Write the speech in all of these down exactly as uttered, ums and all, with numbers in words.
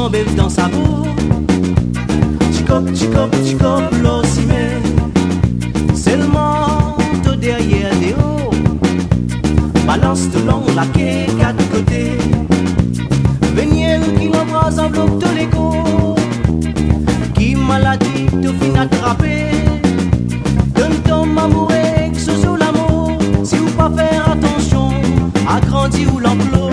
tomber dans sa boue. Chicop, chicop, chicop, l'ossimé. Seulement tout derrière des hauts. Balance tout long la quai quatre côtés. Veniel qui l'embrasse en bloc tous les coups. Qui maladie te fin attraper. Donne ton amour et que ce soit l'amour. Si vous pas faire attention, agrandi ou l'enclos.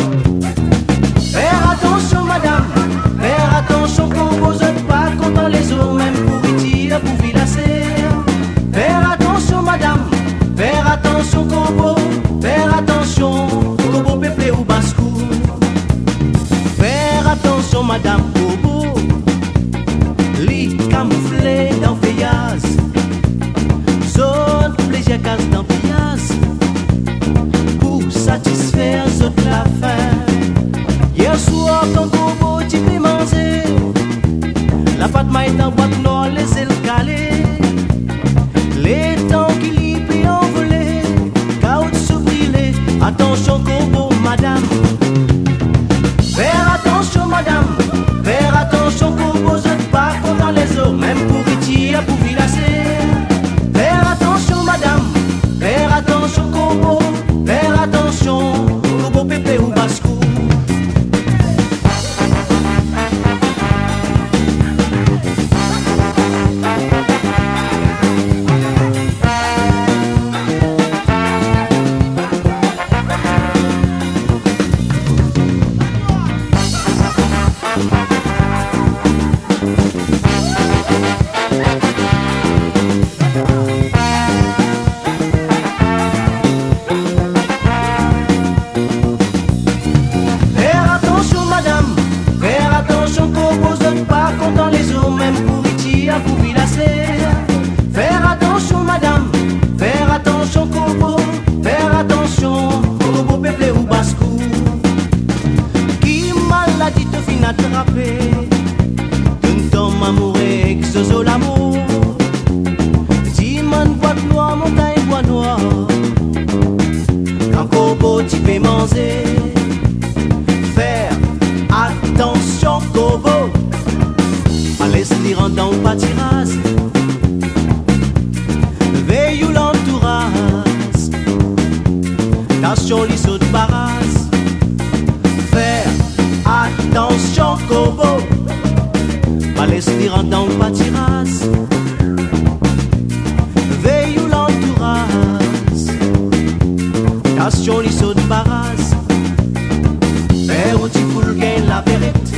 Faire attention madame, faire attention qu'on vous êtes pas content les eaux, même pour Iti, pour Villacer. Faire attention madame, faire attention qu'on vous, faire attention qu'on vous peuple ou bascou. Faire attention madame, Bobo, lit camouflé dans feuillage. Zone plaisir casse dans feuillage. Pour satisfaire toute la faim. Hier soir quand Bobo t'y fait manger, la Fatma est en boîte noire, les ailes calées. Les temps qui l'y pris envolé, caout soubrilé. Attention Bobo madame. Faire attention madame, faire attention Bobo, je ne pas content les eaux, même pour Iti, pour Villacer. Faire attention madame, faire attention Bobo, faire attention Bobo pépé ou bascou. Faire attention madame, faire attention Kobo, faire attention Kobo peuple ou bascou. Qui maladie te fin attraper, d'un temps amoureux que ce l'amour. Diman boîte noire, montagne bois noir. Quand Kobo t'y fait manger, faire attention Kobo. Allez se lire en dans pas tirage. Veille ou l'entourage. Nation li saute barrage. Faire attention Kobo. Allez se lire en dans pas tirage. Veille ou l'entourage. Nation li saute barrage. Faire ou t'y foule gain la vérité.